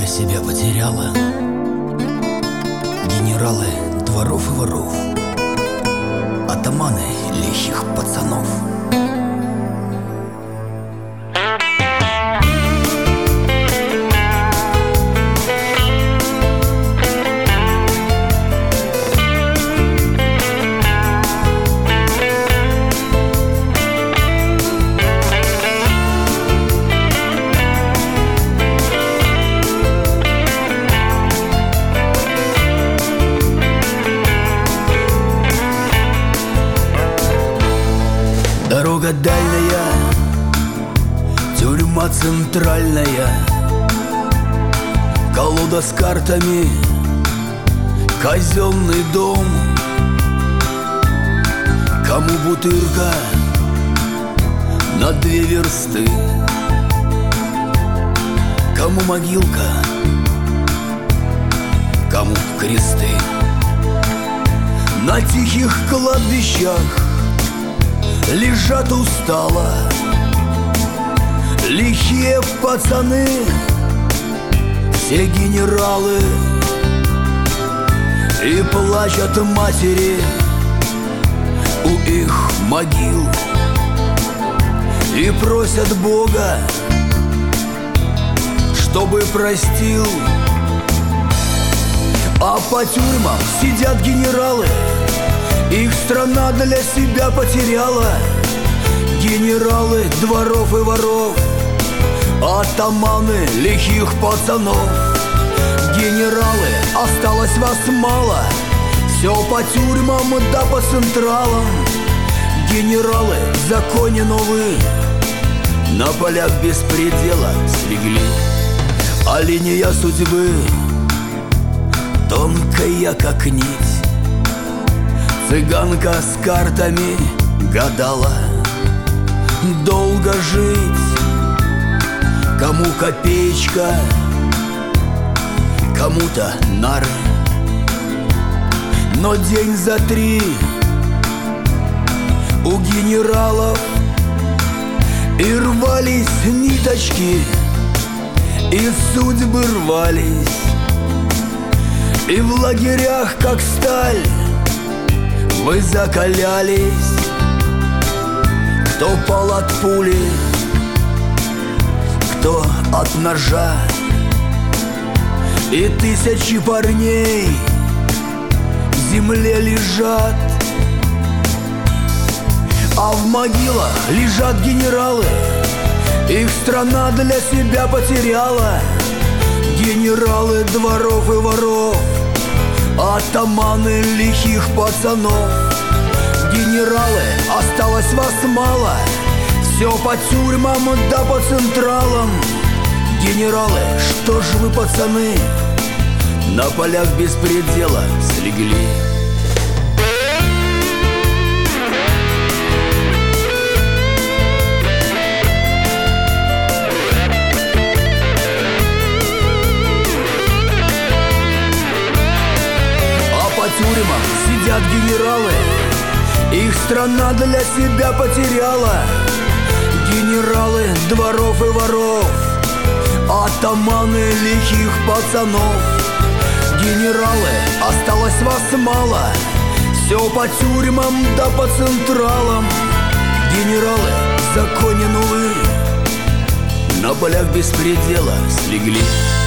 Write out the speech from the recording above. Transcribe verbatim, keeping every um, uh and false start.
себя потеряла. Генералы дворов и воров, атаманы лихих пацанов. Дорога дальняя, тюрьма центральная, колода с картами, казенный дом. Кому бутырка на две версты, кому могилка, кому кресты. На тихих кладбищах лежат устало лихие пацаны, все генералы, и плачут матери у их могил, и просят Бога, чтобы простил. А по тюрьмам сидят генералы, их страна для себя потеряла. Генералы дворов и воров, атаманы лихих пацанов. Генералы, осталось вас мало, все по тюрьмам да по централам. Генералы в законе новые, на полях беспредела слегли. А линия судьбы тонкая, как нить. Цыганка с картами гадала, долго жить. Кому копеечка, кому-то нары, но день за три у генералов. И рвались ниточки, и судьбы рвались, и в лагерях, как сталь, вы закалялись. Кто пал от пули, кто от ножа, и тысячи парней в земле лежат. А в могилах лежат генералы, их страна для себя потеряла. Генералы дворов и воров, атаманы лихих пацанов. Генералы, осталось вас мало, все по тюрьмам да по централам. Генералы, что ж вы, пацаны, на полях беспредела слегли. По тюрьмам сидят генералы, их страна для себя потеряла. Генералы дворов и воров, атаманы лихих пацанов. Генералы, осталось вас мало, все по тюрьмам да по централам. Генералы в законе новые, на полях беспредела слегли.